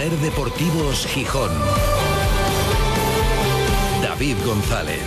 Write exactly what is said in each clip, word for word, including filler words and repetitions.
Ser Deportivos Gijón. David González.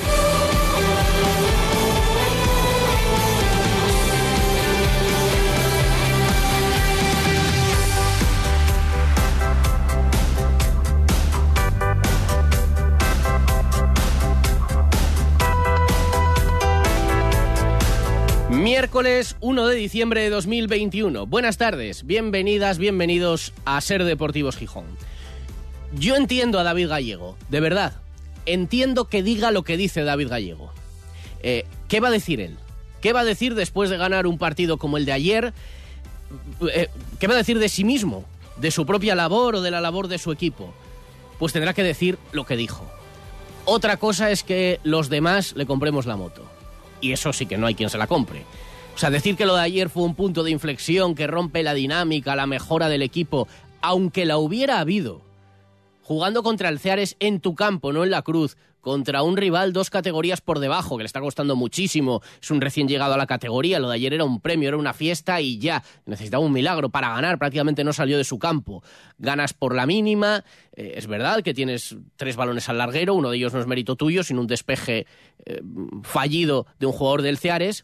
Miércoles uno de diciembre de dos mil veintiuno. Buenas tardes, bienvenidas, bienvenidos a Ser Deportivos Gijón. Yo entiendo a David Gallego, de verdad. Entiendo que diga lo que dice David Gallego. Eh, ¿Qué va a decir él? ¿Qué va a decir después de ganar un partido como el de ayer? Eh, ¿Qué va a decir de sí mismo? ¿De su propia labor o de la labor de su equipo? Pues tendrá que decir lo que dijo. Otra cosa es que los demás le compremos la moto. Y eso sí que no hay quien se la compre. O sea, decir que lo de ayer fue un punto de inflexión que rompe la dinámica, la mejora del equipo, aunque la hubiera habido, jugando contra el Ceares en tu campo, no en la Cruz, contra un rival dos categorías por debajo, que le está costando muchísimo, es un recién llegado a la categoría, lo de ayer era un premio, era una fiesta y ya, necesitaba un milagro para ganar, prácticamente no salió de su campo. Ganas por la mínima, eh, es verdad que tienes tres balones al larguero, uno de ellos no es mérito tuyo, sino un despeje eh, fallido de un jugador del Ceares,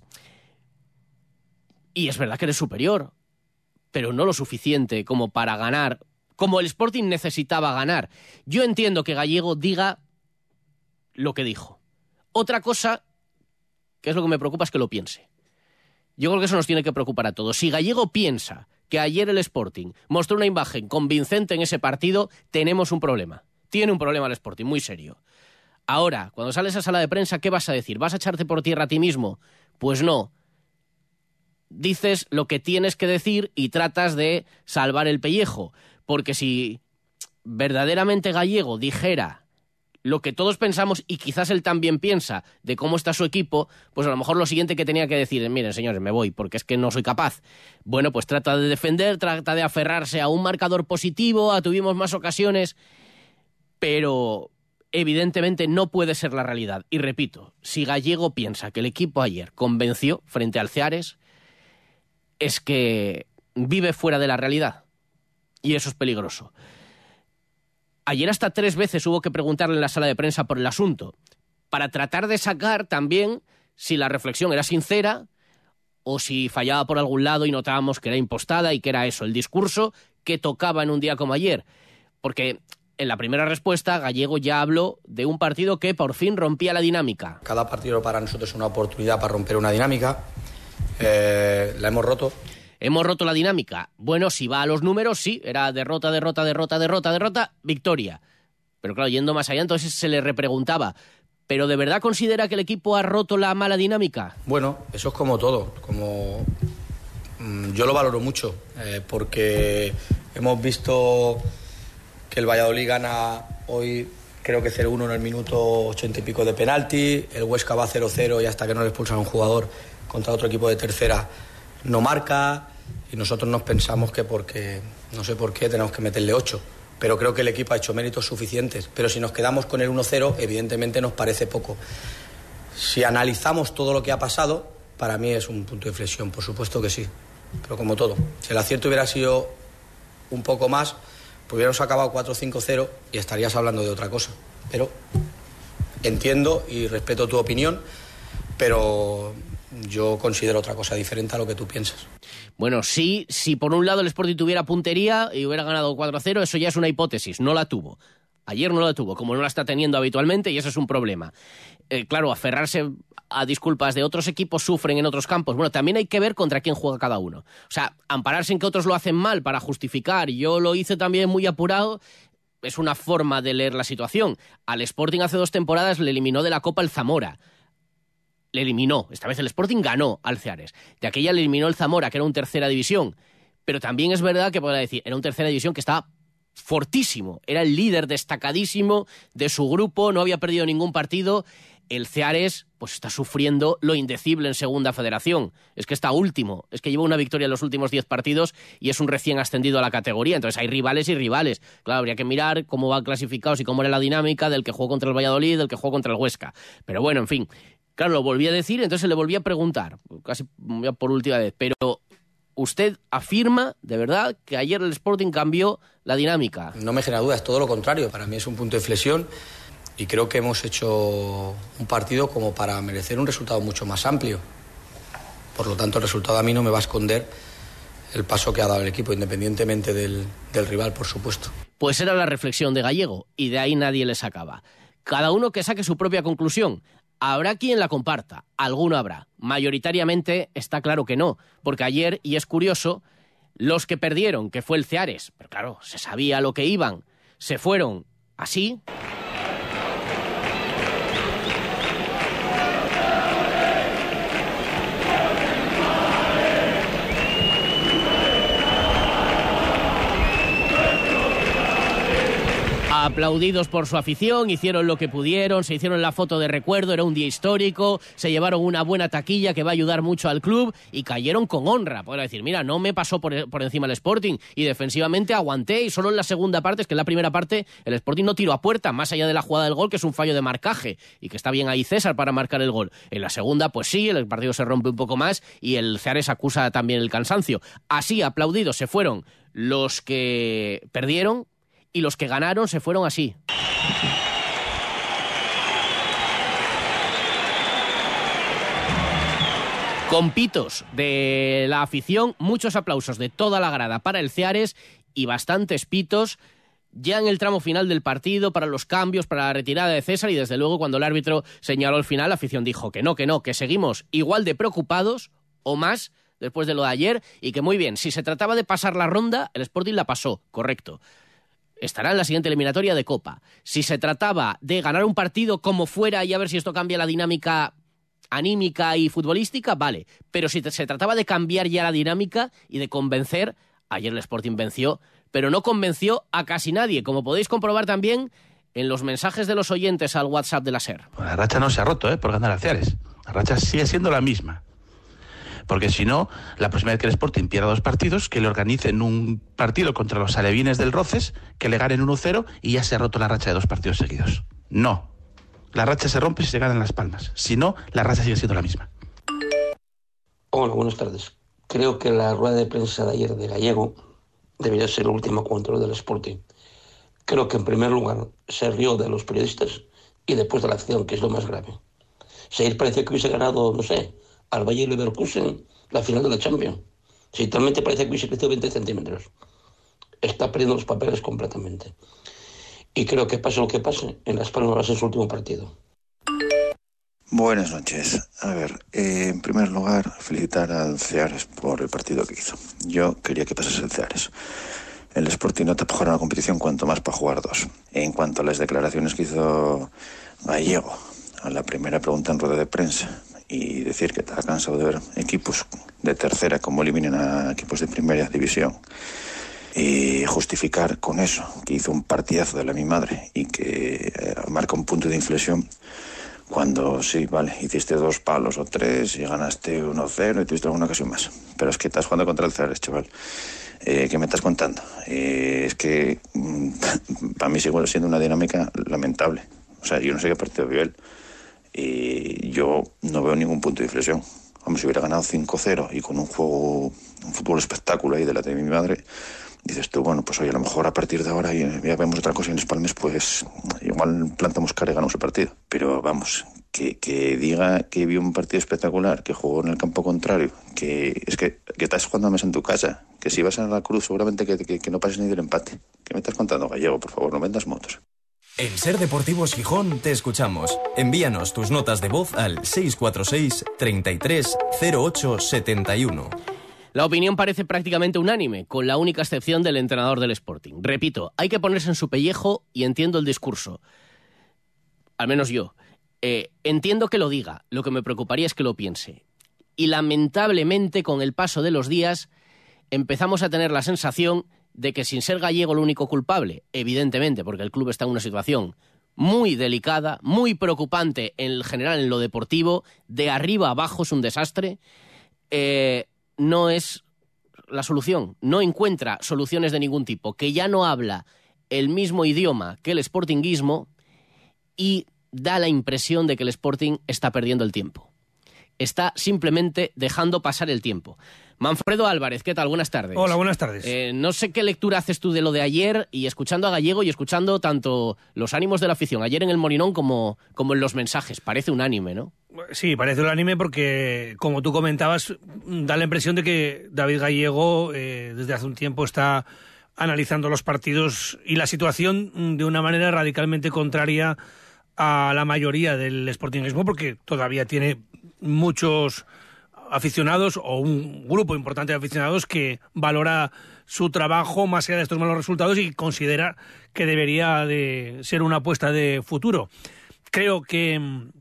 y es verdad que eres superior, pero no lo suficiente como para ganar, como el Sporting necesitaba ganar. Yo entiendo que Gallego diga lo que dijo. Otra cosa, que es lo que me preocupa, es que lo piense. Yo creo que eso nos tiene que preocupar a todos. Si Gallego piensa que ayer el Sporting mostró una imagen convincente en ese partido, tenemos un problema. Tiene un problema el Sporting, muy serio. Ahora, cuando sales a sala de prensa, ¿qué vas a decir? ¿Vas a echarte por tierra a ti mismo? Pues no. Dices lo que tienes que decir y tratas de salvar el pellejo. Porque si verdaderamente Gallego dijera lo que todos pensamos, y quizás él también piensa, de cómo está su equipo, pues a lo mejor lo siguiente que tenía que decir es, miren señores, me voy, porque es que no soy capaz. Bueno, pues trata de defender, trata de aferrarse a un marcador positivo, a tuvimos más ocasiones, pero evidentemente no puede ser la realidad. Y repito, si Gallego piensa que el equipo ayer convenció frente al Ceares, es que vive fuera de la realidad. Y eso es peligroso. Ayer hasta tres veces hubo que preguntarle en la sala de prensa por el asunto, para tratar de sacar también si la reflexión era sincera o si fallaba por algún lado y notábamos que era impostada y que era eso, el discurso que tocaba en un día como ayer. Porque en la primera respuesta Gallego ya habló de un partido que por fin rompía la dinámica. Cada partido para nosotros es una oportunidad para romper una dinámica. Eh, la hemos roto. ¿Hemos roto la dinámica? Bueno, si va a los números, sí, era derrota, derrota, derrota, derrota, derrota, victoria. Pero claro, yendo más allá, entonces se le repreguntaba, ¿pero de verdad considera que el equipo ha roto la mala dinámica? Bueno, eso es como todo, como mmm, yo lo valoro mucho, eh, porque hemos visto que el Valladolid gana hoy, creo que cero uno en el minuto ochenta y pico de penalti, el Huesca va cero cero y hasta que no le expulsan a un jugador contra otro equipo de tercera no marca, y nosotros nos pensamos que porque, no sé por qué, tenemos que meterle ocho. Pero creo que el equipo ha hecho méritos suficientes. Pero si nos quedamos con el uno cero, evidentemente nos parece poco. Si analizamos todo lo que ha pasado, para mí es un punto de inflexión, por supuesto que sí. Pero como todo, si el acierto hubiera sido un poco más, pues hubiéramos acabado cuatro cinco cero y estarías hablando de otra cosa. Pero entiendo y respeto tu opinión, pero yo considero otra cosa diferente a lo que tú piensas. Bueno, sí, si por un lado el Sporting tuviera puntería y hubiera ganado cuatro cero, eso ya es una hipótesis, no la tuvo. Ayer no la tuvo, como no la está teniendo habitualmente, y eso es un problema. Eh, claro, aferrarse a disculpas de otros equipos sufren en otros campos. Bueno, también hay que ver contra quién juega cada uno. O sea, ampararse en que otros lo hacen mal para justificar, yo lo hice también muy apurado, es una forma de leer la situación. Al Sporting hace dos temporadas le eliminó de la Copa el Zamora. Le eliminó. Esta vez el Sporting ganó al Ceares. De aquella le eliminó el Zamora, que era un tercera división. Pero también es verdad que, podría decir, era un tercera división que estaba fortísimo. Era el líder destacadísimo de su grupo, no había perdido ningún partido. El Ceares pues está sufriendo lo indecible en segunda federación. Es que está último. Es que lleva una victoria en los últimos diez partidos y es un recién ascendido a la categoría. Entonces hay rivales y rivales. Claro, habría que mirar cómo van clasificados y cómo era la dinámica del que jugó contra el Valladolid, del que jugó contra el Huesca. Pero bueno, en fin. Claro, lo volví a decir, entonces le volví a preguntar, casi por última vez, pero usted afirma, de verdad, que ayer el Sporting cambió la dinámica. No me genera duda, es todo lo contrario. Para mí es un punto de inflexión y creo que hemos hecho un partido como para merecer un resultado mucho más amplio. Por lo tanto, el resultado a mí no me va a esconder el paso que ha dado el equipo, independientemente del, del rival, por supuesto. Pues era la reflexión de Gallego, y de ahí nadie le sacaba. Cada uno que saque su propia conclusión. Habrá quien la comparta, alguno habrá. Mayoritariamente está claro que no, porque ayer, y es curioso, los que perdieron, que fue el Ceares, pero claro, se sabía lo que iban, se fueron así. Aplaudidos por su afición, hicieron lo que pudieron, se hicieron la foto de recuerdo, era un día histórico, se llevaron una buena taquilla que va a ayudar mucho al club y cayeron con honra. Podrá decir, mira, no me pasó por, por encima el Sporting y defensivamente aguanté y solo en la segunda parte, es que en la primera parte el Sporting no tiró a puerta, más allá de la jugada del gol, que es un fallo de marcaje y que está bien ahí César para marcar el gol. En la segunda, pues sí, el partido se rompe un poco más y el Ceares acusa también el cansancio. Así, aplaudidos, se fueron los que perdieron, y los que ganaron se fueron así. Con pitos de la afición, muchos aplausos de toda la grada para el Ceares y bastantes pitos ya en el tramo final del partido para los cambios, para la retirada de César, y desde luego cuando el árbitro señaló el final, la afición dijo que no, que no, que seguimos igual de preocupados o más después de lo de ayer y que muy bien, si se trataba de pasar la ronda, el Sporting la pasó, correcto. Estará en la siguiente eliminatoria de Copa. Si se trataba de ganar un partido como fuera y a ver si esto cambia la dinámica anímica y futbolística, vale. Pero si se trataba de cambiar ya la dinámica y de convencer, ayer el Sporting venció, pero no convenció a casi nadie, como podéis comprobar también en los mensajes de los oyentes al WhatsApp de la SER. La racha no se ha roto, ¿eh? Por ganar a Ceares. La racha sigue siendo la misma. Porque si no, la próxima vez que el Sporting pierda dos partidos, que le organicen un partido contra los alevines del Roces, que le ganen uno cero y ya se ha roto la racha de dos partidos seguidos. No. La racha se rompe si se ganan Las Palmas. Si no, la racha sigue siendo la misma. Hola, buenas tardes. Creo que la rueda de prensa de ayer de Gallego debería ser el último control del Sporting. Creo que en primer lugar se rió de los periodistas y después de la acción, que es lo más grave. Si ayer parecía que hubiese ganado, no sé, al Bayer Leverkusen la final de la Champions. Si talmente parece que hubiese crecido veinte centímetros. Está perdiendo los papeles completamente. Y creo que pase lo que pase, en Las Palmas va a ser su último partido. Buenas noches. A ver, eh, en primer lugar, felicitar al Ceares por el partido que hizo. Yo quería que pasase el Ceares. El Sporting no te para jugar una competición, cuanto más para jugar dos. En cuanto a las declaraciones que hizo Gallego, a la primera pregunta en rueda de prensa, y decir que está cansado de ver equipos de tercera como eliminan a equipos de primera división, y justificar con eso que hizo un partidazo de la mi madre y que eh, marca un punto de inflexión cuando sí, vale, hiciste dos palos o tres y ganaste uno cero y tuviste alguna ocasión más, pero es que estás jugando contra el Ceares, chaval. Eh, ¿qué me estás contando? Eh, es que mm, para mí sigue siendo una dinámica lamentable. O sea, yo no sé qué partido vio él. Y yo no veo ningún punto de inflexión. Vamos, si hubiera ganado cinco cero y con un juego, un fútbol espectáculo ahí de la de mi madre, dices tú, bueno, pues oye, a lo mejor a partir de ahora ya vemos otra cosa en Las Palmas, pues igual plantamos cara y ganamos el partido. Pero vamos, que, que diga que vio un partido espectacular, que jugó en el campo contrario, que es que, que estás jugando a mesa en tu casa, que si vas a la Cruz seguramente que, que, que no pases ni del empate. ¿Qué me estás contando, Gallego? Por favor, no vendas motos. En Ser Deportivos Gijón te escuchamos. Envíanos tus notas de voz al seis cuatro seis, treinta y tres, cero ocho setenta y uno. La opinión parece prácticamente unánime, con la única excepción del entrenador del Sporting. Repito, hay que ponerse en su pellejo y entiendo el discurso. Al menos yo. Eh, entiendo que lo diga, lo que me preocuparía es que lo piense. Y lamentablemente, con el paso de los días, empezamos a tener la sensación de que sin ser Gallego el único culpable, evidentemente, porque el club está en una situación muy delicada, muy preocupante en general en lo deportivo, de arriba a abajo es un desastre, eh, no es la solución, no encuentra soluciones de ningún tipo, que ya no habla el mismo idioma que el sportinguismo y da la impresión de que el Sporting está perdiendo el tiempo. está simplemente dejando pasar el tiempo. Manfredo Álvarez, ¿qué tal? Buenas tardes. Hola, buenas tardes. Eh, no sé qué lectura haces tú de lo de ayer, y escuchando a Gallego y escuchando tanto los ánimos de la afición ayer en el Molinón como, como en los mensajes. Parece unánime, ¿no? Sí, parece unánime porque, como tú comentabas, da la impresión de que David Gallego eh, desde hace un tiempo está analizando los partidos y la situación de una manera radicalmente contraria a la mayoría del sportingismo, porque todavía tiene muchos aficionados o un grupo importante de aficionados que valora su trabajo más allá de estos malos resultados y considera que debería de ser una apuesta de futuro. Creo que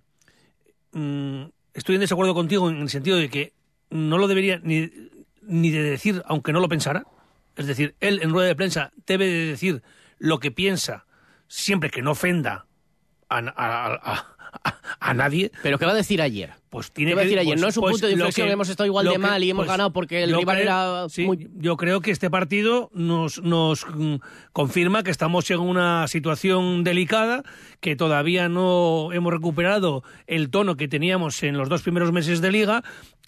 mmm, estoy en desacuerdo contigo en el sentido de que no lo debería ni, ni de decir aunque no lo pensara. Es decir, él en rueda de prensa debe de decir lo que piensa siempre que no ofenda a, a, a, a, a nadie. ¿Pero qué va a decir ayer? Pues tiene ¿Qué va a decir que, ayer? pues, no es un pues, punto de inflexión, que, hemos estado igual de que, mal y hemos pues, ganado porque el rival creo, era sí, muy... Yo creo que este partido nos, nos mm, confirma que estamos en una situación delicada, que todavía no hemos recuperado el tono que teníamos en los dos primeros meses de Liga,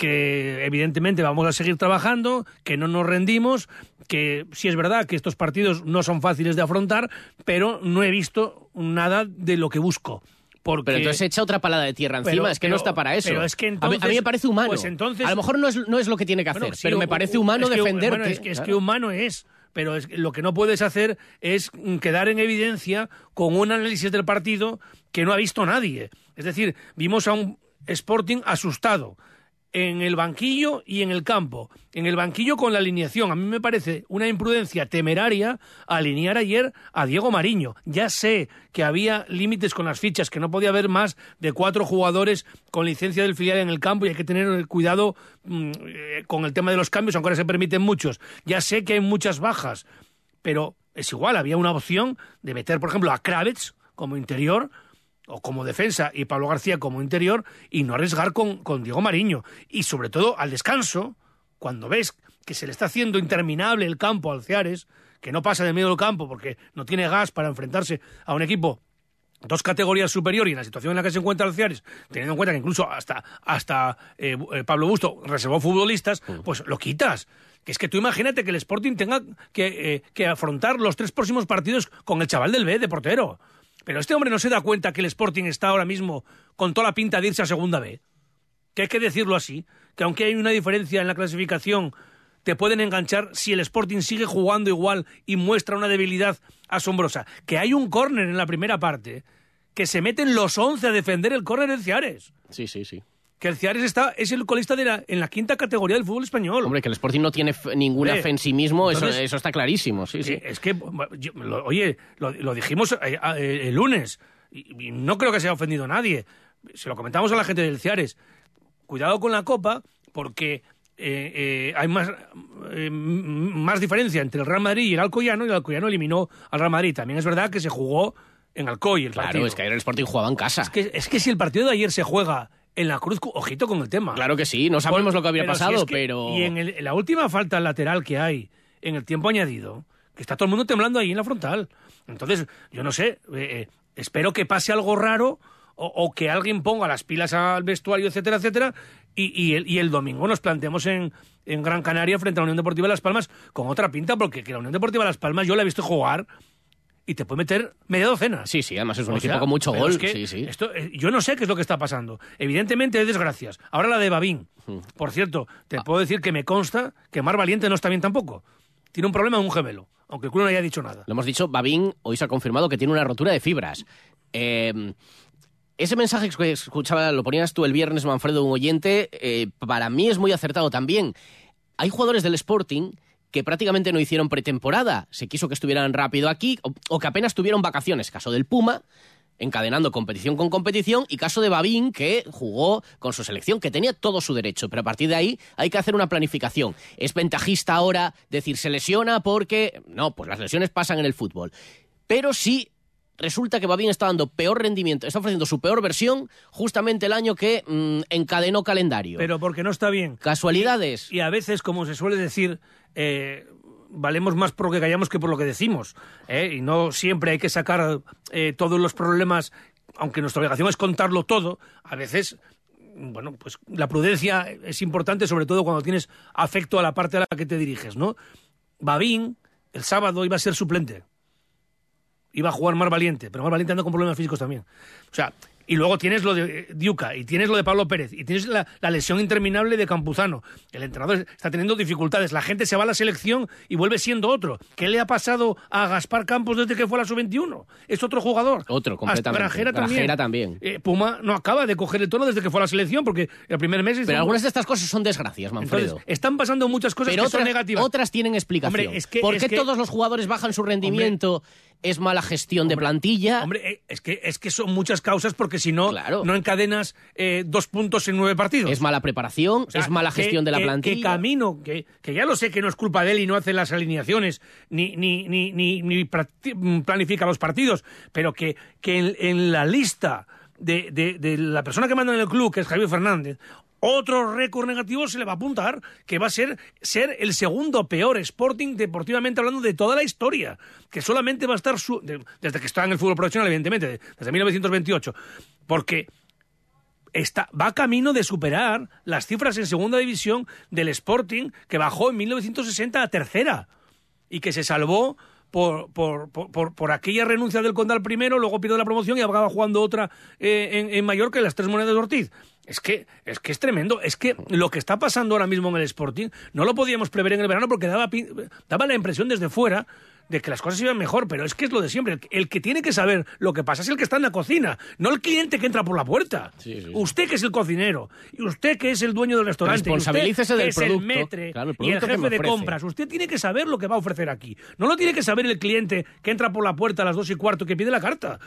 que evidentemente vamos a seguir trabajando, que no nos rendimos, que sí es verdad que estos partidos no son fáciles de afrontar, pero no he visto nada de lo que busco. Porque... Pero entonces echa otra palada de tierra encima, pero, es que pero, no está para eso. Pero es que entonces, a, mí, a mí me parece humano. Pues entonces, a lo mejor no es, no es lo que tiene que hacer, bueno, sí, pero me parece humano es que, defender bueno, que... Es que, es claro. que humano es, pero es, lo que no puedes hacer es quedar en evidencia con un análisis del partido que no ha visto nadie. Es decir, vimos a un Sporting asustado en el banquillo y en el campo. En el banquillo con la alineación. A mí me parece una imprudencia temeraria alinear ayer a Diego Mariño. Ya sé que había límites con las fichas, que no podía haber más de cuatro jugadores con licencia del filial en el campo y hay que tener cuidado mmm, eh, con el tema de los cambios, aunque ahora se permiten muchos. Ya sé que hay muchas bajas, pero es igual, había una opción de meter, por ejemplo, a Kravets como interior o como defensa y Pablo García como interior y no arriesgar con, con Diego Mariño. Y sobre todo al descanso, cuando ves que se le está haciendo interminable el campo al Ceares, que no pasa de medio del campo porque no tiene gas para enfrentarse a un equipo dos categorías superior y en la situación en la que se encuentra el Ceares, teniendo en cuenta que incluso hasta, hasta eh, Pablo Busto reservó futbolistas, pues lo quitas. Que es que tú imagínate que el Sporting tenga que, eh, que afrontar los tres próximos partidos con el chaval del B de portero. Pero este hombre no se da cuenta que el Sporting está ahora mismo con toda la pinta de irse a segunda B. Que hay que decirlo así, que aunque hay una diferencia en la clasificación, te pueden enganchar si el Sporting sigue jugando igual y muestra una debilidad asombrosa. Que hay un córner en la primera parte, que se meten los once a defender el córner del Ceares. Sí, sí, sí. Que el Ceares está, es el colista de la, en la quinta categoría del fútbol español. Hombre, que el Sporting no tiene f- ninguna Hombre, fe en sí mismo, entonces, eso, eso está clarísimo. Sí, sí. Es que, yo, lo, oye, lo, lo dijimos eh, eh, el lunes, y, y no creo que se haya ofendido a nadie. Se lo comentamos a la gente del Ceares. Cuidado con la Copa, porque eh, eh, hay más, eh, más diferencia entre el Real Madrid y el Alcoyano, y el Alcoyano eliminó al Real Madrid. También es verdad que se jugó en Alcoy el Claro, partido. es que ayer el Sporting jugaba en casa. Es que, es que si el partido de ayer se juega en la Cruz, ojito con el tema. Claro que sí, no sabemos lo que habría pero si pasado, es que- pero... Y en, el- en la última falta lateral que hay, en el tiempo añadido, que está todo el mundo temblando ahí en la frontal. Entonces, yo no sé, eh, eh, espero que pase algo raro o, o que alguien ponga las pilas al vestuario, etcétera, etcétera, y, y, el, y el domingo nos planteemos en, en Gran Canaria frente a la Unión Deportiva Las Palmas con otra pinta, porque que la Unión Deportiva Las Palmas yo la he visto jugar y te puede meter media docena. Sí, sí, además es un O equipo sea, con mucho pero gol. es que Sí, sí. Esto, eh, yo no sé qué es lo que está pasando. Evidentemente hay desgracias. Ahora la de Babín. Por cierto, te puedo decir que me consta que Mar Valiente no está bien tampoco. Tiene un problema en un gemelo, aunque el club no haya dicho nada. Lo hemos dicho, Babín hoy se ha confirmado que tiene una rotura de fibras. Eh, ese mensaje que escuchaba, lo ponías tú el viernes, Manfredo, un oyente, eh, para mí es muy acertado también. Hay jugadores del Sporting que prácticamente no hicieron pretemporada. Se quiso que estuvieran rápido aquí o, o que apenas tuvieron vacaciones. Caso del Puma, encadenando competición con competición, y caso de Babín, que jugó con su selección, que tenía todo su derecho, pero a partir de ahí hay que hacer una planificación. Es ventajista ahora decir se lesiona porque... No, pues las lesiones pasan en el fútbol. Pero sí resulta que Babín está dando peor rendimiento, está ofreciendo su peor versión justamente el año que mmm, encadenó calendario. Pero porque no está bien. ¿Casualidades? Y, y a veces, como se suele decir, eh, valemos más por lo que callamos que por lo que decimos. ¿eh? Y no siempre hay que sacar eh, todos los problemas, aunque nuestra obligación es contarlo todo. A veces bueno, pues la prudencia es importante, sobre todo cuando tienes afecto a la parte a la que te diriges, ¿no? Babín, el sábado, iba a ser suplente. Iba a jugar Mar Valiente, pero Mar Valiente anda con problemas físicos también. O sea, y luego tienes lo de Diuca, y tienes lo de Pablo Pérez, y tienes la, la lesión interminable de Campuzano. El entrenador está teniendo dificultades. La gente se va a la selección y vuelve siendo otro. ¿Qué le ha pasado a Gaspar Campos desde que fue a la sub veintiuno? Es otro jugador. Otro, completamente. Grajera también. Grajera también. Eh, Puma no acaba de coger el tono desde que fue a la selección, porque el primer mes... Pero algunas de estas cosas son desgracias, Manfredo. Entonces, están pasando muchas cosas pero que otras, son negativas. Otras tienen explicación. Hombre, es que, ¿Por es qué que, todos los jugadores bajan su rendimiento? Hombre, ¿es mala gestión hombre, de plantilla? Hombre, es que, es que son muchas causas, porque si no, claro. no encadenas eh, dos puntos en nueve partidos. Es mala preparación, o sea, es mala gestión que, de la que, plantilla. Que Camino, que, que ya lo sé que no es culpa de él y no hace las alineaciones, ni, ni, ni, ni, ni planifica los partidos, pero que, que en, en la lista de, de, de la persona que manda en el club, que es Javier Fernández, otro récord negativo se le va a apuntar, que va a ser ser el segundo peor Sporting deportivamente hablando de toda la historia, que solamente va a estar su, de, desde que está en el fútbol profesional, evidentemente, desde mil novecientos veintiocho, porque está, va camino de superar las cifras en segunda división del Sporting, que bajó en mil novecientos sesenta a tercera y que se salvó Por, por, por, por aquella renuncia del Condal primero, luego pierde la promoción y acaba jugando otra eh, en, en Mallorca, en las Tres Monedas de Ortiz. Es que, es que es tremendo. Es que lo que está pasando ahora mismo en el Sporting no lo podíamos prever en el verano porque daba, daba la impresión desde fuera de que las cosas iban mejor, pero es que es lo de siempre. El, el que tiene que saber lo que pasa es el que está en la cocina, no el cliente que entra por la puerta. Sí, sí. Usted que es el cocinero, y usted que es el dueño del restaurante, responsabilícese usted del que es producto, el metre claro, el y el jefe de ofrece. compras. Usted tiene que saber lo que va a ofrecer aquí. No lo tiene que saber el cliente que entra por la puerta a las dos y cuarto que pide la carta.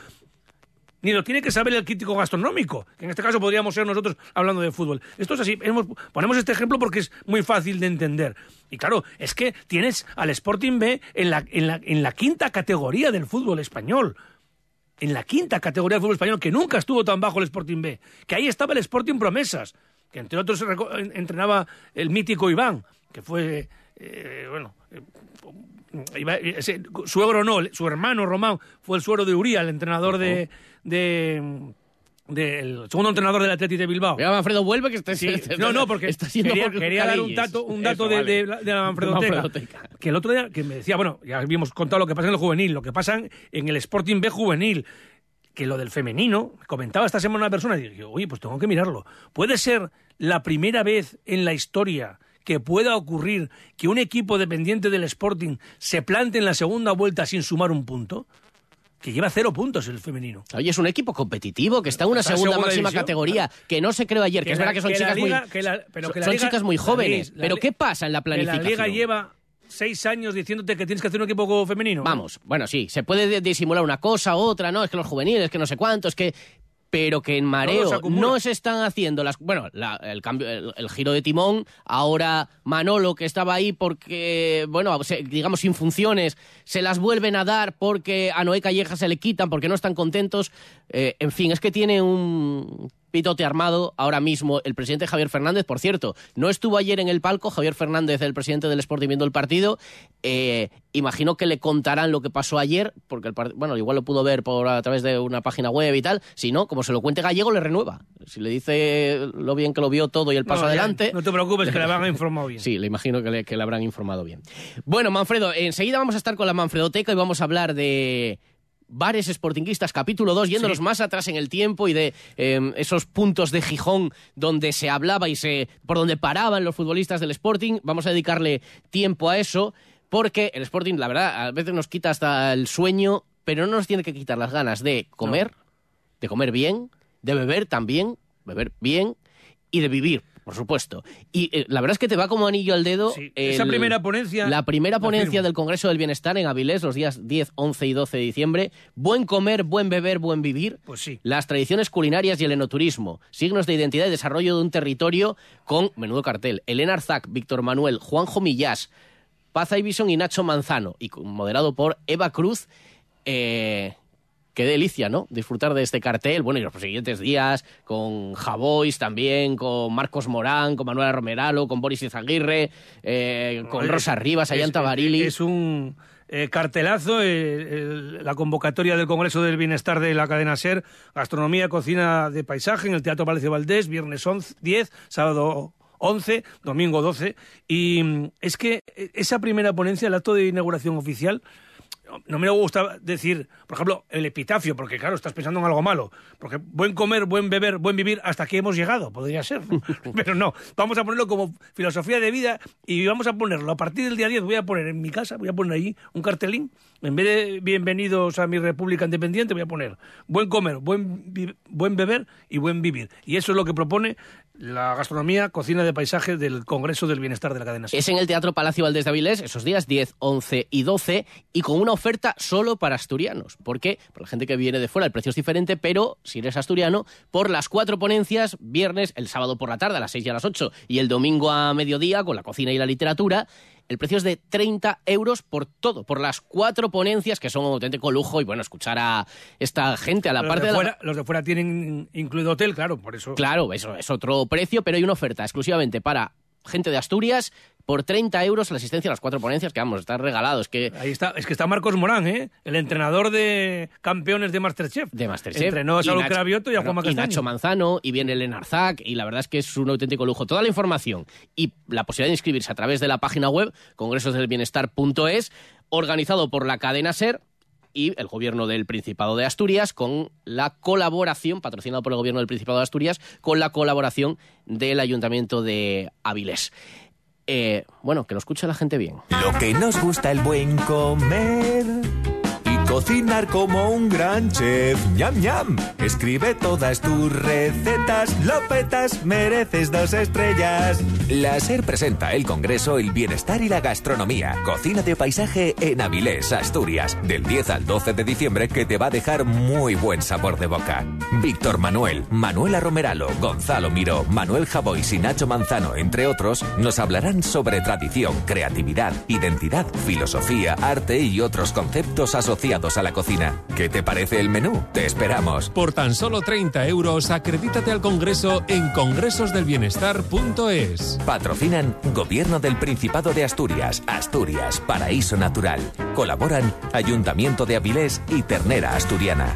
Ni lo tiene que saber el crítico gastronómico, que en este caso podríamos ser nosotros hablando de fútbol. Esto es así, hemos, ponemos este ejemplo porque es muy fácil de entender. Y claro, es que tienes al Sporting B en la, en la, en la quinta categoría del fútbol español. En la quinta categoría del fútbol español, que nunca estuvo tan bajo el Sporting B. Que ahí estaba el Sporting Promesas, que entre otros entrenaba el mítico Iván, que fue, eh, bueno... Eh, Iba, ese, suegro no, su hermano Román fue el suegro de Uría, el entrenador de, de, de el segundo entrenador del Athletic de Bilbao. Mira, Manfredo, vuelve que está, sí, está, no, no, porque está quería, quería dar un dato, un dato Eso, de, vale. de, de la Manfredoteca, Manfredoteca. Que el otro día que me decía, bueno, ya habíamos contado lo que pasa en el juvenil, lo que pasa en el Sporting B juvenil, que lo del femenino, comentaba esta semana una persona y dije, oye, pues tengo que mirarlo. Puede ser la primera vez en la historia que pueda ocurrir que un equipo dependiente del Sporting se plante en la segunda vuelta sin sumar un punto, que lleva cero puntos el femenino. Oye, es un equipo competitivo que está en una segunda, segunda máxima división, categoría, ¿no? Que no se creó ayer, que, que es la, verdad que son que chicas liga, muy que la, pero que la son liga, chicas muy jóvenes. La, pero ¿qué pasa en la planificación? Que la liga lleva seis años diciéndote que tienes que hacer un equipo femenino. Vamos, bueno, sí, se puede disimular una cosa, otra, no, es que los juveniles, que no sé cuántos, que... pero que en mareo no se están haciendo las... Bueno, la, el cambio, el, el giro de timón, ahora Manolo, que estaba ahí porque, bueno, se, digamos, sin funciones, se las vuelven a dar porque a Noé Calleja se le quitan, porque no están contentos. Eh, en fin, es que tiene un pitote armado ahora mismo el presidente Javier Fernández. Por cierto, no estuvo ayer en el palco Javier Fernández, el presidente del Sporting, viendo el partido. Eh, imagino que le contarán lo que pasó ayer, porque el part... bueno, igual lo pudo ver por a través de una página web y tal. Si no, como se lo cuente Gallego, le renueva. Si le dice lo bien que lo vio todo y el paso no, adelante... Ya, no te preocupes, que le habrán informado bien. Sí, le imagino que le, que le habrán informado bien. Bueno, Manfredo, enseguida vamos a estar con la Manfredoteca y vamos a hablar de... Bares Sportinguistas, capítulo dos, yéndonos sí. más atrás en el tiempo y de eh, esos puntos de Gijón donde se hablaba y se por donde paraban los futbolistas del Sporting. Vamos a dedicarle tiempo a eso, porque el Sporting, la verdad, a veces nos quita hasta el sueño, pero no nos tiene que quitar las ganas de comer, no. de comer bien, de beber también, beber bien y de vivir, por supuesto. Y eh, la verdad es que te va como anillo al dedo. Sí, el, esa primera ponencia. La primera la ponencia firmo. del Congreso del Bienestar en Avilés, los días diez, once y doce de diciembre. Buen comer, buen beber, buen vivir. Pues sí. Las tradiciones culinarias y el enoturismo. Signos de identidad y desarrollo de un territorio con menudo cartel. Elena Arzac, Víctor Manuel, Juanjo Millás, Paz Ibison y Nacho Manzano. Y moderado por Eva Cruz. Eh... Qué delicia, ¿no? Disfrutar de este cartel. Bueno, y los siguientes días con Javois también, con Marcos Morán, con Manuela Romeralo, con Boris Izaguirre, eh, con es, Rosa Rivas, Ayanta Barili. Es un... Eh, cartelazo, eh, el, la convocatoria del Congreso del Bienestar de la cadena SER, gastronomía, cocina de paisaje en el Teatro Palacio Valdés, viernes once, diez, sábado once, domingo doce. Y mm, es que esa primera ponencia, el acto de inauguración oficial, no me gusta decir, por ejemplo, el epitafio, porque claro, estás pensando en algo malo. Porque buen comer, buen beber, buen vivir, hasta aquí hemos llegado, podría ser, ¿no? Pero no, vamos a ponerlo como filosofía de vida y vamos a ponerlo. A partir del día diez voy a poner en mi casa, voy a poner ahí un cartelín. En vez de bienvenidos a mi república independiente, voy a poner buen comer, buen, buen beber y buen vivir. Y eso es lo que propone la gastronomía, cocina de paisaje del Congreso del Bienestar de la cadena SER. Es en el Teatro Palacio Valdés de Avilés, esos días diez, once y doce, y con una oferta solo para asturianos. ¿Por qué? Por la gente que viene de fuera el precio es diferente, pero si eres asturiano, por las cuatro ponencias, viernes, el sábado por la tarde a las seis y a las ocho, y el domingo a mediodía con la cocina y la literatura, el precio es de treinta euros por todo, por las cuatro ponencias, que son un auténtico lujo. Y bueno, escuchar a esta gente, a la los parte de de fuera, la... Los de fuera tienen incluido hotel, claro, por eso. Claro, eso es otro precio, pero hay una oferta exclusivamente para gente de Asturias por treinta euros la asistencia a las cuatro ponencias, que vamos, están regalados. Que... Ahí está, es que está Marcos Morán, ¿eh? El entrenador de campeones de Masterchef. De Masterchef. Entrenó a Saulo Nacho, Cravioto y a Juanma bueno, Castaño. Y Nacho Manzano, y viene Elena Arzac, y la verdad es que es un auténtico lujo. Toda la información y la posibilidad de inscribirse a través de la página web congresos del bienestar punto es, organizado por la cadena SER y el Gobierno del Principado de Asturias, con la colaboración, patrocinado por el Gobierno del Principado de Asturias, con la colaboración del Ayuntamiento de Avilés. Eh, bueno, que lo escuche la gente bien. Lo que nos gusta el buen comer y cocinar como un gran chef. ¡Ñam, ñam! Escribe todas tus recetas, lo petas, mereces dos estrellas. La SER presenta el Congreso El Bienestar y la Gastronomía. Cocina de paisaje en Avilés, Asturias. Del diez al doce de diciembre, que te va a dejar muy buen sabor de boca. Víctor Manuel, Manuela Romeralo, Gonzalo Miró, Manuel Javois y Nacho Manzano, entre otros, nos hablarán sobre tradición, creatividad, identidad, filosofía, arte y otros conceptos asociados a la cocina. ¿Qué te parece el menú? Te esperamos. Por tan solo treinta euros, acredítate al Congreso en congresos del bienestar punto es. Patrocinan Gobierno del Principado de Asturias, Asturias, Paraíso Natural. Colaboran Ayuntamiento de Avilés y Ternera Asturiana.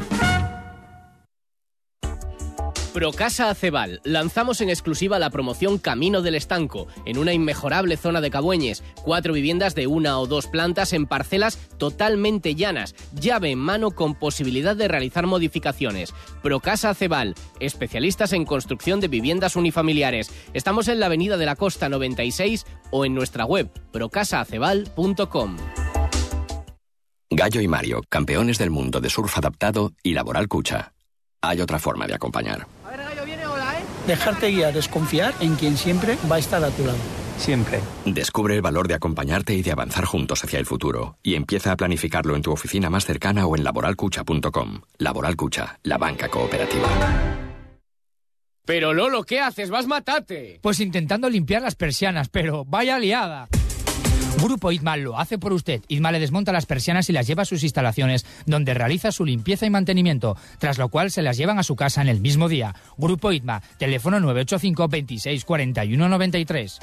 Procasa Acebal. Lanzamos en exclusiva la promoción Camino del Estanco, en una inmejorable zona de Cabueñes. Cuatro viviendas de una o dos plantas en parcelas totalmente llanas. Llave en mano con posibilidad de realizar modificaciones. Procasa Acebal. Especialistas en construcción de viviendas unifamiliares. Estamos en la Avenida de la Costa noventa y seis o en nuestra web procasa acebal punto com. Gallo y Mario, campeones del mundo de surf adaptado y Laboral Cucha. Hay otra forma de acompañar. Dejarte guiar, desconfiar en quien siempre va a estar a tu lado. Siempre. Descubre el valor de acompañarte y de avanzar juntos hacia el futuro. Y empieza a planificarlo en tu oficina más cercana o en laboral cucha punto com. Laboral Cucha, la banca cooperativa. Pero Lolo, ¿qué haces? ¡Vas matate! Pues intentando limpiar las persianas, pero vaya liada. Grupo Itma lo hace por usted. Itma le desmonta las persianas y las lleva a sus instalaciones, donde realiza su limpieza y mantenimiento, tras lo cual se las llevan a su casa en el mismo día. Grupo Itma, teléfono nueve ocho cinco, veintiséis, cuarenta y uno, noventa y tres.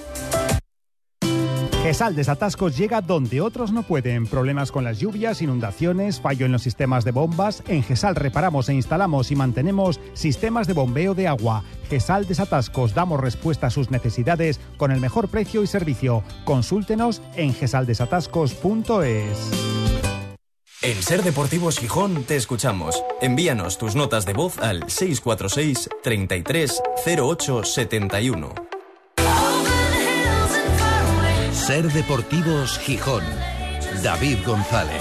Gesal Desatascos llega donde otros no pueden. Problemas con las lluvias, inundaciones, fallo en los sistemas de bombas. En Gesal reparamos e instalamos y mantenemos sistemas de bombeo de agua. Gesal Desatascos, damos respuesta a sus necesidades con el mejor precio y servicio. Consúltenos en gesal desatascos punto es. En Ser Deportivos Gijón te escuchamos. Envíanos tus notas de voz al seis cuatro seis, treinta y tres, cero ocho setenta y uno. Ser Deportivos Gijón. David González.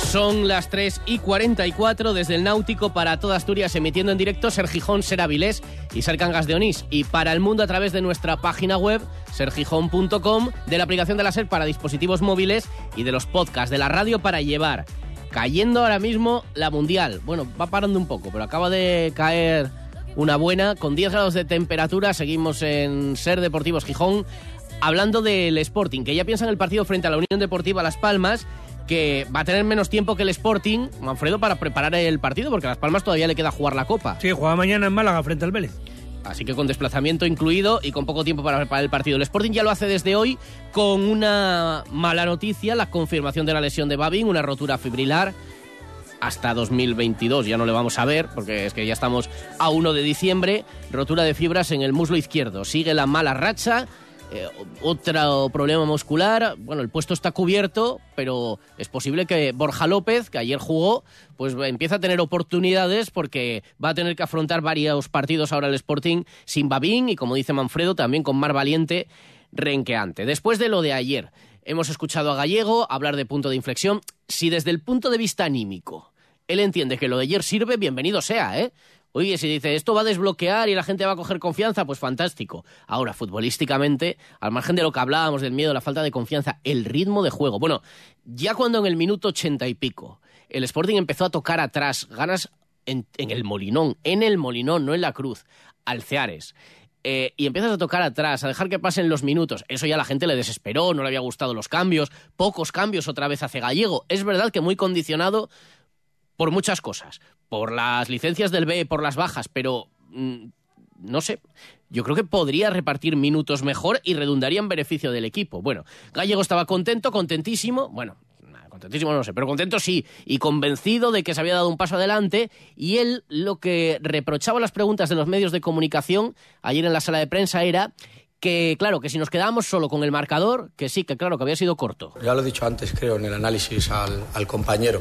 Son las tres y cuarenta y cuatro desde el Náutico para toda Asturias, emitiendo en directo Ser Gijón, Ser Avilés y Ser Cangas de Onís. Y para el mundo a través de nuestra página web, ser gijón punto com, de la aplicación de la Ser para dispositivos móviles y de los podcasts de la radio para llevar. Cayendo ahora mismo la Mundial. Bueno, va parando un poco, pero acaba de caer una buena. Con diez grados de temperatura, seguimos en Ser Deportivos Gijón, hablando del Sporting, que ya piensa en el partido frente a la Unión Deportiva Las Palmas, que va a tener menos tiempo que el Sporting, Manfredo, para preparar el partido, porque a Las Palmas todavía le queda jugar la Copa. Sí, juega mañana en Málaga frente al Vélez. Así que con desplazamiento incluido y con poco tiempo para preparar el partido. El Sporting ya lo hace desde hoy con una mala noticia, la confirmación de la lesión de Babín, una rotura fibrilar. Hasta dos mil veintidós ya no le vamos a ver, porque es que ya estamos a uno de diciembre. Rotura de fibras en el muslo izquierdo. Sigue la mala racha. Eh, otro problema muscular. Bueno, el puesto está cubierto, pero es posible que Borja López, que ayer jugó, pues empiece a tener oportunidades, porque va a tener que afrontar varios partidos ahora el Sporting sin Babín y, como dice Manfredo, también con Mar Valiente renqueante. Después de lo de ayer, hemos escuchado a Gallego hablar de punto de inflexión. Si desde el punto de vista anímico él entiende que lo de ayer sirve, bienvenido sea, ¿eh? Oye, si dice, esto va a desbloquear y la gente va a coger confianza, pues fantástico. Ahora, futbolísticamente, al margen de lo que hablábamos del miedo, la falta de confianza, el ritmo de juego. Bueno, ya cuando en el minuto ochenta y pico el Sporting empezó a tocar atrás, ganas en, en el Molinón, en el Molinón, no en la Cruz, al Ceares, eh, y empiezas a tocar atrás, a dejar que pasen los minutos, eso ya a la gente le desesperó, no le había gustado los cambios, pocos cambios otra vez hace Gallego. Es verdad que muy condicionado por muchas cosas, por las licencias del B, por las bajas, pero mmm, no sé, yo creo que podría repartir minutos mejor y redundaría en beneficio del equipo. Bueno, Gallego estaba contento, contentísimo, bueno, contentísimo no sé, pero contento sí, y convencido de que se había dado un paso adelante, y él lo que reprochaba a las preguntas de los medios de comunicación ayer en la sala de prensa era que, claro, que si nos quedábamos solo con el marcador, que sí, que claro, que había sido corto. Ya lo he dicho antes, creo, en el análisis al, al compañero.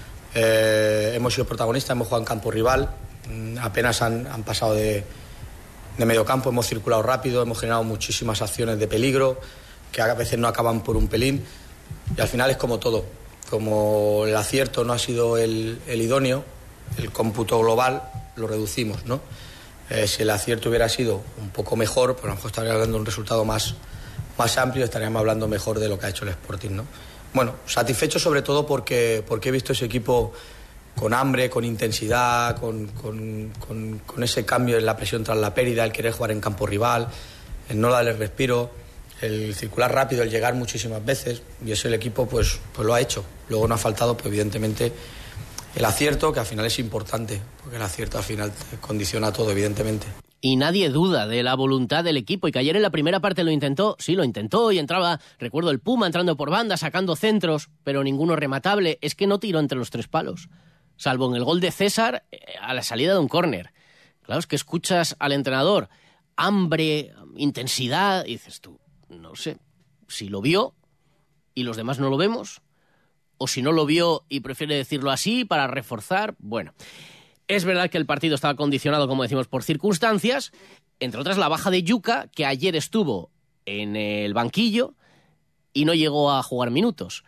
Eh, hemos sido protagonistas, hemos jugado en campo rival, apenas han, han pasado de, de medio campo, hemos circulado rápido, hemos generado muchísimas acciones de peligro que a veces no acaban por un pelín, y al final es como todo, como el acierto no ha sido el, el idóneo, el cómputo global lo reducimos, ¿no? Eh, si el acierto hubiera sido un poco mejor, pues a lo mejor estaríamos hablando de un resultado más, más amplio, estaríamos hablando mejor de lo que ha hecho el Sporting, ¿no? Bueno, satisfecho sobre todo porque, porque he visto ese equipo con hambre, con intensidad, con, con, con, con ese cambio en la presión tras la pérdida, el querer jugar en campo rival, el no darle respiro, el circular rápido, el llegar muchísimas veces, y eso el equipo pues, pues lo ha hecho. Luego no ha faltado, pues evidentemente, el acierto, que al final es importante, porque el acierto al final te condiciona todo, evidentemente. Y nadie duda de la voluntad del equipo, y que ayer en la primera parte lo intentó, sí, lo intentó, y entraba, recuerdo el Puma entrando por banda, sacando centros, pero ninguno rematable. Es que no tiró entre los tres palos, salvo en el gol de César a la salida de un córner. Claro, es que escuchas al entrenador, hambre, intensidad, y dices tú, no sé, si lo vio y los demás no lo vemos, o si no lo vio y prefiere decirlo así para reforzar, bueno. Es verdad que el partido estaba condicionado, como decimos, por circunstancias, entre otras la baja de Yuka, que ayer estuvo en el banquillo y no llegó a jugar minutos.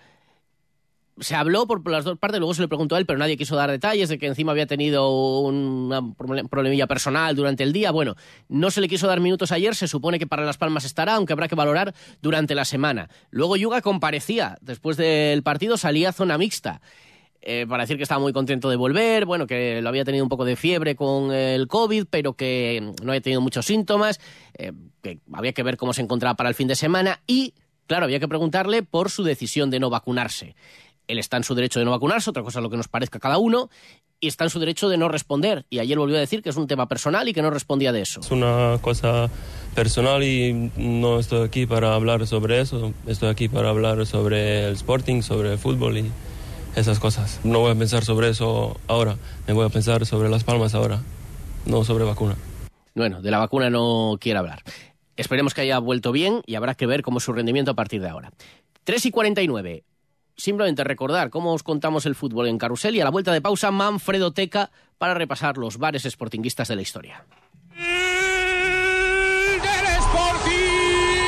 Se habló por las dos partes, luego se le preguntó a él, pero nadie quiso dar detalles de que encima había tenido un problemilla personal durante el día. Bueno, no se le quiso dar minutos ayer, se supone que para Las Palmas estará, aunque habrá que valorar durante la semana. Luego Yuka comparecía, después del partido salía a zona mixta. Eh, para decir que estaba muy contento de volver, bueno, que lo había tenido un poco de fiebre con el COVID, pero que no había tenido muchos síntomas, eh, que había que ver cómo se encontraba para el fin de semana y, claro, había que preguntarle por su decisión de no vacunarse. Él está en su derecho de no vacunarse, otra cosa es lo que nos parezca a cada uno, y está en su derecho de no responder. Y ayer volvió a decir que es un tema personal y que no respondía de eso. Es una cosa personal y no estoy aquí para hablar sobre eso, estoy aquí para hablar sobre el Sporting, sobre el fútbol y esas cosas. No voy a pensar sobre eso ahora, me voy a pensar sobre Las Palmas ahora, no sobre vacuna. Bueno, de la vacuna no quiere hablar. Esperemos que haya vuelto bien y habrá que ver cómo es su rendimiento a partir de ahora. tres y cuarenta y nueve. Simplemente recordar cómo os contamos el fútbol en Carrusel, y a la vuelta de pausa, Manfredo Teca para repasar los bares sportinguistas de la historia.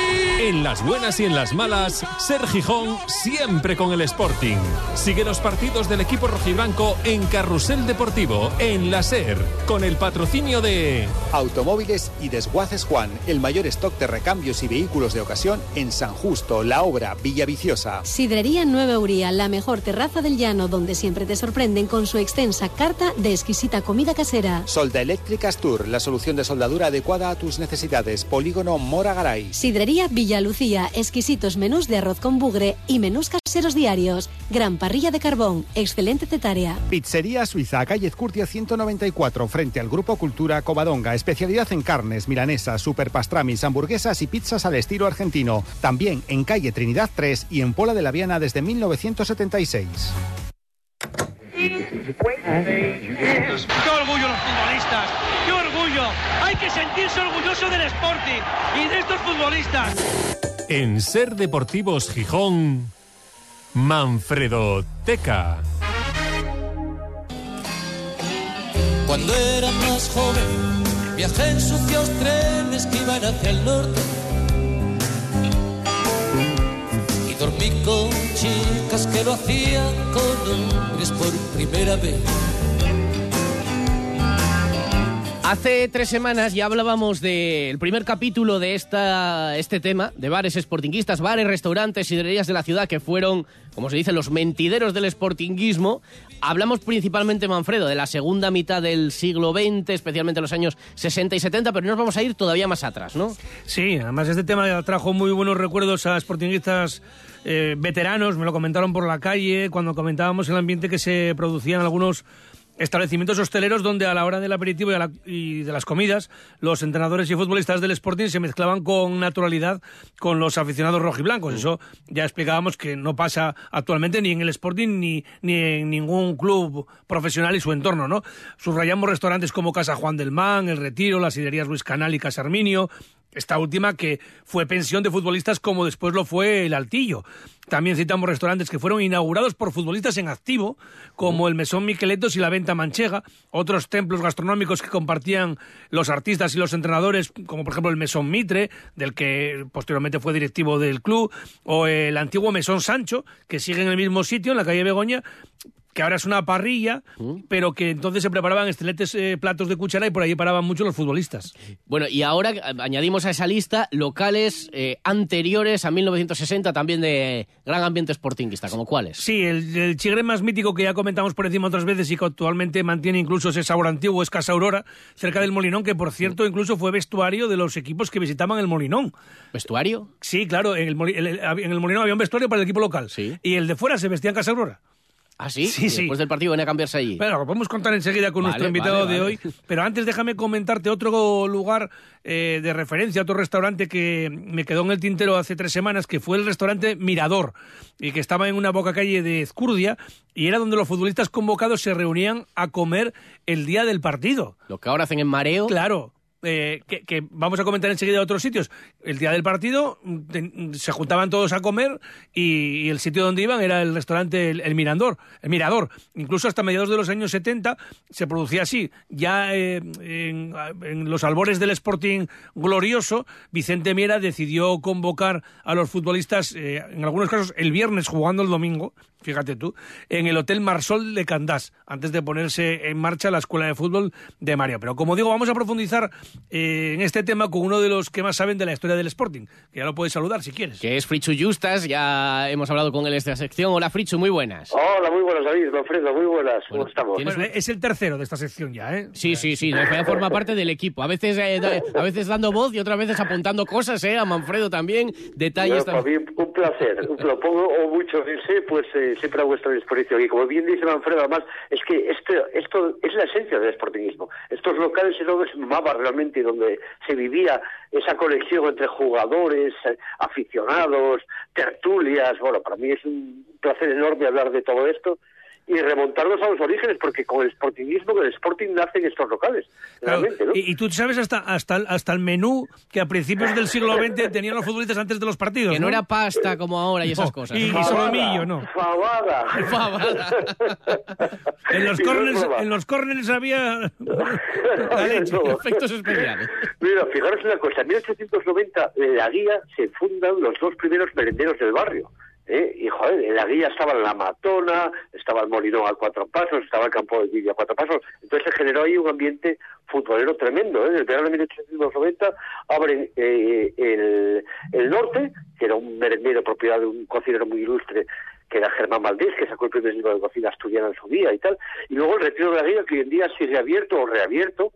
En las buenas y en las malas, Ser Gijón siempre con el Sporting. Sigue los partidos del equipo rojiblanco en Carrusel Deportivo, en la Ser, con el patrocinio de Automóviles y Desguaces Juan, el mayor stock de recambios y vehículos de ocasión en San Justo, La Obra, Villaviciosa. Sidrería Nueva Uría, la mejor terraza del llano, donde siempre te sorprenden con su extensa carta de exquisita comida casera. Solda Eléctricas Tour, la solución de soldadura adecuada a tus necesidades. Polígono Mora Garay. Sidrería Villa Lucía, exquisitos menús de arroz con bugre y menús caseros diarios. Gran parrilla de carbón, excelente cetaria. Pizzería Suiza, calle Ezcurdia ciento noventa y cuatro, frente al Grupo Cultura Covadonga. Especialidad en carnes, milanesas, superpastramis, hamburguesas y pizzas al estilo argentino. También en calle Trinidad tres y en Pola de la Viana desde mil novecientos setenta y seis. ¡Qué orgullo los futbolistas! ¡Qué orgullo! Hay que sentirse orgulloso del Sporting y de estos futbolistas. En Ser Deportivos Gijón, Manfredo Teca. Cuando era más joven, viajé en sucios trenes que iban hacia el norte. Y dormí con chicas que lo hacían con hombres por primera vez. Hace tres semanas ya hablábamos del primer capítulo de esta, este tema, de bares sportinguistas, bares, restaurantes, sidrerías de la ciudad que fueron, como se dice, los mentideros del sportinguismo. Hablamos principalmente, Manfredo, de la segunda mitad del siglo veinte, especialmente los años sesenta y setenta, pero nos vamos a ir todavía más atrás, ¿no? Sí, además este tema trajo muy buenos recuerdos a sportinguistas eh, veteranos, me lo comentaron por la calle, cuando comentábamos el ambiente que se producía en algunos establecimientos hosteleros donde a la hora del aperitivo y, la, y de las comidas los entrenadores y futbolistas del Sporting se mezclaban con naturalidad con los aficionados rojiblancos. Eso ya explicábamos que no pasa actualmente ni en el Sporting ni, ni en ningún club profesional y su entorno, ¿no? Subrayamos restaurantes como Casa Juan del Man, El Retiro, las sidrerías Luis Canal y Casa Arminio. Esta última que fue pensión de futbolistas como después lo fue el Altillo. También citamos restaurantes que fueron inaugurados por futbolistas en activo, como el Mesón Miqueletos y la Venta Manchega, otros templos gastronómicos que compartían los artistas y los entrenadores, como por ejemplo el Mesón Mitre, del que posteriormente fue directivo del club, o el antiguo Mesón Sancho, que sigue en el mismo sitio, en la calle Begoña, que ahora es una parrilla, ¿Mm? pero que entonces se preparaban excelentes eh, platos de cuchara y por ahí paraban mucho los futbolistas. Bueno, y ahora añadimos a esa lista locales eh, anteriores a mil novecientos sesenta, también de gran ambiente sportinguista, ¿como cuáles? Sí, el, el chigre más mítico que ya comentamos por encima otras veces y que actualmente mantiene incluso ese sabor antiguo es Casa Aurora, cerca del Molinón, que por cierto incluso fue vestuario de los equipos que visitaban el Molinón. ¿Vestuario? Sí, claro, en el, el, el, en el Molinón había un vestuario para el equipo local. ¿Sí? Y el de fuera se vestía en Casa Aurora. ¿Ah, sí? Sí, sí. Después del partido venía a cambiarse allí. Bueno, lo podemos contar enseguida con vale, nuestro invitado vale, de vale. hoy. Pero antes déjame comentarte otro lugar eh, de referencia, otro restaurante que me quedó en el tintero hace tres semanas, que fue el restaurante Mirador, y que estaba en una boca calle de Ezcurdia, y era donde los futbolistas convocados se reunían a comer el día del partido. Lo que ahora hacen en Mareo. Claro. Eh, que, que vamos a comentar enseguida otros sitios. El día del partido te, se juntaban todos a comer y, y el sitio donde iban era el restaurante El, el Mirador, el Mirador. Incluso hasta mediados de los años setenta se producía así. Ya eh, en, en los albores del Sporting glorioso, Vicente Miera decidió convocar a los futbolistas, eh, en algunos casos el viernes jugando el domingo, fíjate tú, en el Hotel Marsol de Candás, antes de ponerse en marcha la Escuela de Fútbol de Mario. Pero como digo, vamos a profundizar eh, en este tema con uno de los que más saben de la historia del Sporting, que ya lo puedes saludar si quieres. Que es Frichu Justas, ya hemos hablado con él en esta sección. Hola Frichu, muy buenas. Hola, muy buenas, David, Alfredo, muy buenas, ¿cómo bueno, estamos? Bueno, es el tercero de esta sección ya, ¿eh? Sí, sí, sí, ya forma parte del equipo. A veces, eh, a veces dando voz y otras veces apuntando cosas, ¿eh? A Manfredo también, detalles. Bueno, para mí un placer, lo pongo o mucho ese, pues eh, siempre a vuestra disposición. Y como bien dice Manfredo, además, es que esto, esto es la esencia del sportingismo. Estos locales es donde se mamaba realmente, donde se vivía esa conexión entre jugadores, aficionados, tertulias. Bueno, para mí es un placer enorme hablar de todo esto y remontarnos a los orígenes, porque con el sportingismo, con el Sporting nacen estos locales, claro, realmente, ¿no? Y, y tú sabes hasta, hasta, hasta el menú que a principios del siglo veinte tenían los futbolistas antes de los partidos, Que no, no era pasta como ahora y esas no, cosas. Y, ¿no? y solomillo, ¿no? Fabada. Fabada. En los corners, en los corners había la leche. Efectos especiales. Mira, fijaros una cosa, en mil ochocientos noventa en La Guía se fundan los dos primeros merenderos del barrio. ¿Eh? Y joder, en La Guía estaba La Matona, estaba el Molinón a cuatro pasos, estaba el Campo del Vídeo a cuatro pasos. Entonces se generó ahí un ambiente futbolero tremendo. ¿eh? En el verano de mil ochocientos noventa abren eh, el, el Norte, que era un merendero propiedad de un cocinero muy ilustre, que era Germán Valdés, que sacó el primer libro de cocina asturiana en su día y tal. Y luego el Retiro de La Guía, que hoy en día sigue abierto o reabierto.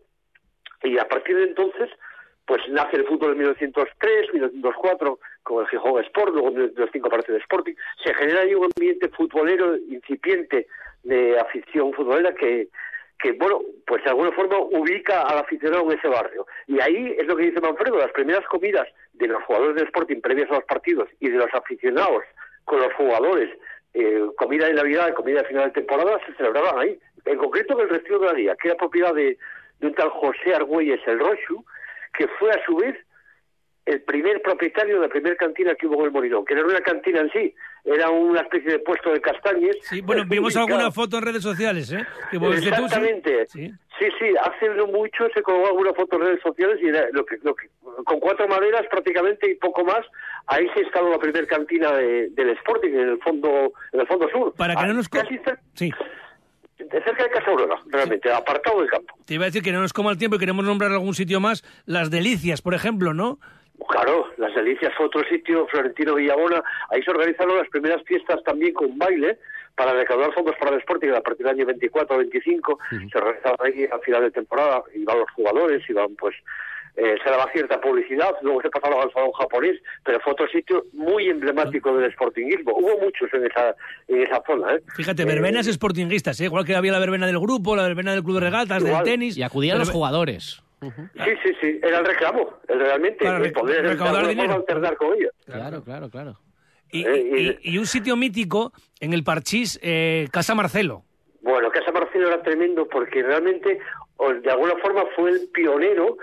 Y a partir de entonces, pues nace el fútbol en mil novecientos tres, mil novecientos cuatro, con el Gijón Sport, luego en mil novecientos cinco aparece el Sporting. Se genera ahí un ambiente futbolero incipiente de afición futbolera que, que, bueno, pues de alguna forma ubica al aficionado en ese barrio. Y ahí es lo que dice Manfredo, las primeras comidas de los jugadores del Sporting previas a los partidos y de los aficionados con los jugadores, eh, comida de Navidad y comida de final de temporada, se celebraban ahí. En concreto en el Retiro de La Guía, que era propiedad de, de un tal José Argüelles el Roxu, que fue a su vez el primer propietario de la primera cantina que hubo en el Molinón, que no era una cantina en sí, era una especie de puesto de castañes. Sí, bueno, vimos alguna foto en redes sociales, ¿eh? Que vos Exactamente. Tú, ¿sí? sí, sí, hace no mucho se colgó alguna foto en redes sociales y era lo que, lo que, con cuatro maderas prácticamente y poco más, ahí se instaló la primera cantina de, del Sporting en el fondo, en el fondo sur. Para que ah, no nos... Casi cer- sí. de cerca de Casa Aurora, realmente, sí. Apartado del campo. Te iba a decir que no nos coma el tiempo y queremos nombrar algún sitio más, Las Delicias, por ejemplo, ¿no? Claro, Las Delicias fue otro sitio, Florentino Villabona, ahí se organizaron las primeras fiestas también con baile para recaudar fondos para el Sporting a partir del año veinticuatro o veinticinco, uh-huh. Se organizaba ahí a final de temporada, iban los jugadores, iban pues, eh, se daba cierta publicidad, luego se pasaron al salón japonés, pero fue otro sitio muy emblemático uh-huh. del sportinguismo, hubo muchos en esa, en esa zona. ¿eh? Fíjate, verbenas eh, sportinguistas, ¿eh? Igual que había la verbena del grupo, la verbena del club de regatas, igual. Del tenis. Y acudían los jugadores. Uh-huh. Sí, sí, sí, era el reclamo, el realmente Para el poder recaudar dinero, alternar con ellos. Claro, claro, claro. Y, eh, y, y un sitio mítico en el Parchís, eh, Casa Marcelo. Bueno, Casa Marcelo era tremendo porque realmente, de alguna forma, fue el pionero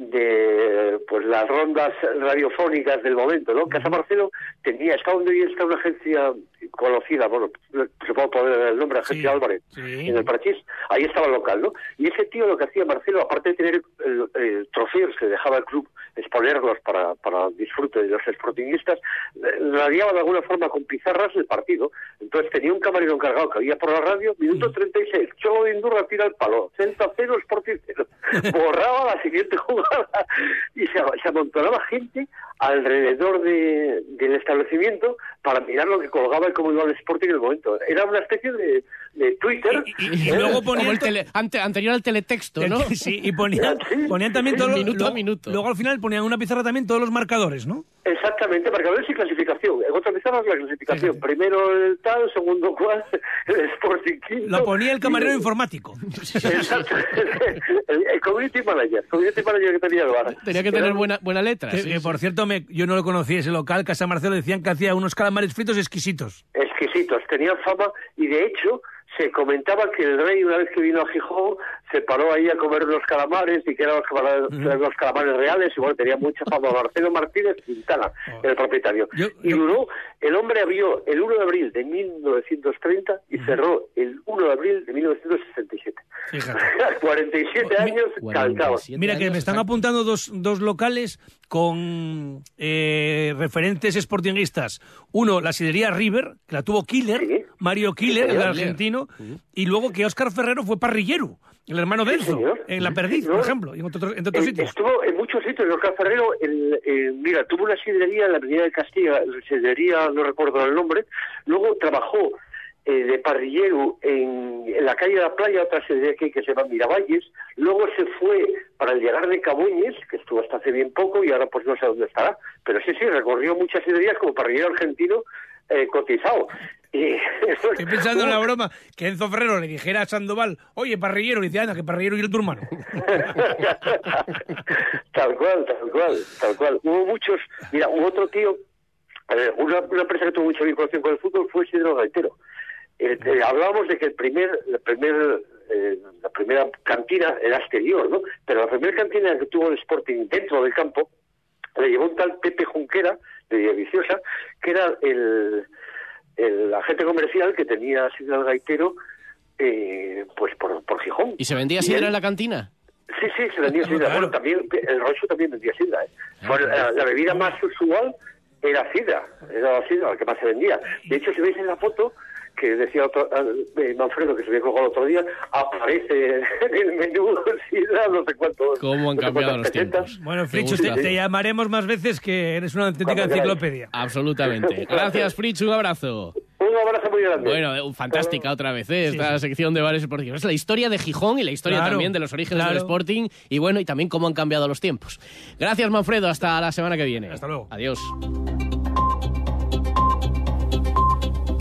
de pues las rondas radiofónicas del momento, ¿no? Casa Marcelo tenía, está donde hoy está una agencia conocida, bueno, se puede poner el nombre, Agencia sí, Álvarez, sí. En el Parchís, ahí estaba el local, ¿no? Y ese tío lo que hacía Marcelo, aparte de tener el, el trofeos que dejaba el club, exponerlos para, para disfrute de los sportinguistas, radiaba de alguna forma con pizarras el partido. Entonces tenía un camarero encargado que había por la radio, minuto treinta y seis, Cholo de Indurra tira el palo, Celta cero, Sporting cero, borraba la siguiente jugada y se, se amontonaba gente alrededor de, del establecimiento para mirar lo que colgaba y cómo iba el Sporting en el momento. Era una especie de, de Twitter. Y, y, y ¿eh? Luego ponían el tele, ante, anterior al teletexto, ¿no? Sí, y ponían, sí, ponían también todo minuto lo, a minuto. Luego al final ponían una pizarra también todos los marcadores, ¿no? Exactamente, marcadores y clasificación. En otra pizarra la clasificación. Sí, sí. Primero el tal, segundo cual, el Sporting quinto. Lo ponía el camarero y... informático. Exacto. el, el community manager. Community manager que tenía el bar. Tenía que tener buena, buena letra. Que, sí, que sí. por cierto, me, yo no lo conocí ese local, Casa Marcelo, decían que hacía unos calamares fritos exquisitos. Exquisitos, tenían fama y de hecho se comentaba que el rey, una vez que vino a Gijón, se paró ahí a comer unos calamares y que eran los calamares, uh-huh. los calamares reales y bueno, tenía mucha fama. Marcelo Martínez Quintana, oh. el propietario. Yo, y yo... duró, el hombre abrió el uno de abril de mil novecientos treinta y uh-huh. cerró el uno de abril de mil novecientos sesenta y siete. Fíjate. cuarenta y siete años calcados. Mira que me están apuntando dos, dos locales con eh, referentes sportinguistas. Uno, la sidería River, que la tuvo Killer, sí. Mario Killer, sí, el argentino, sí. Y luego que Óscar Ferrero fue parrillero, el hermano de Enzo, sí, en La Perdiz, sí, por ejemplo, y en otros, en otros eh, sitios. Estuvo en muchos sitios. Óscar Ferrero, el, el, mira, tuvo una sidrería en la Avenida de Castilla, la sidrería, no recuerdo el nombre, luego trabajó eh, de parrillero en, en la calle de la Playa, otra sidrería que, que se llama Miravalles, luego se fue para el llegar de Cabuñes, que estuvo hasta hace bien poco y ahora pues no sé dónde estará, pero sí, sí, recorrió muchas sidrerías como parrillero argentino eh, cotizado. Y, Estoy pensando en la broma que Enzo Ferrero le dijera a Sandoval, oye, parrillero, le dice, anda, que parrillero y el tu hermano. Tal cual, tal cual, tal cual. Hubo muchos, mira, hubo otro tío, eh, una, una empresa que tuvo mucha vinculación con el fútbol fue Isidro Gaitero. eh, eh, hablábamos de que el primer, el primer eh, la primera cantina era exterior, ¿no? Pero la primera cantina que tuvo el Sporting dentro del campo le llevó un tal Pepe Junquera, de Villaviciosa, que era el, el agente comercial que tenía sidra del gaitero, eh, pues por, por Gijón. ¿Y se vendía sidra él... en la cantina? Sí, sí, se vendía sidra. Bueno, también, el Rocho también vendía sidra, ¿eh? Fue la, la bebida más usual era sidra, era la sidra la que más se vendía. De hecho, si veis en la foto, que decía otro, eh, Manfredo, que se había colgado el otro día, aparece en el menú sidra, no sé cuánto. ¿Cómo han no cambiado los tiempos? Bueno, Frichu, te, te llamaremos más veces, que eres una auténtica enciclopedia. Absolutamente. Gracias, Frichu, un abrazo. Un abrazo muy grande. Bueno, fantástica otra vez, ¿eh? Esta sí, sección de bares deportivos. Es la historia de Gijón y la historia claro, también de los orígenes claro. del Sporting. Y bueno, y también cómo han cambiado los tiempos. Gracias, Manfredo. Hasta la semana que viene. Hasta luego. Adiós.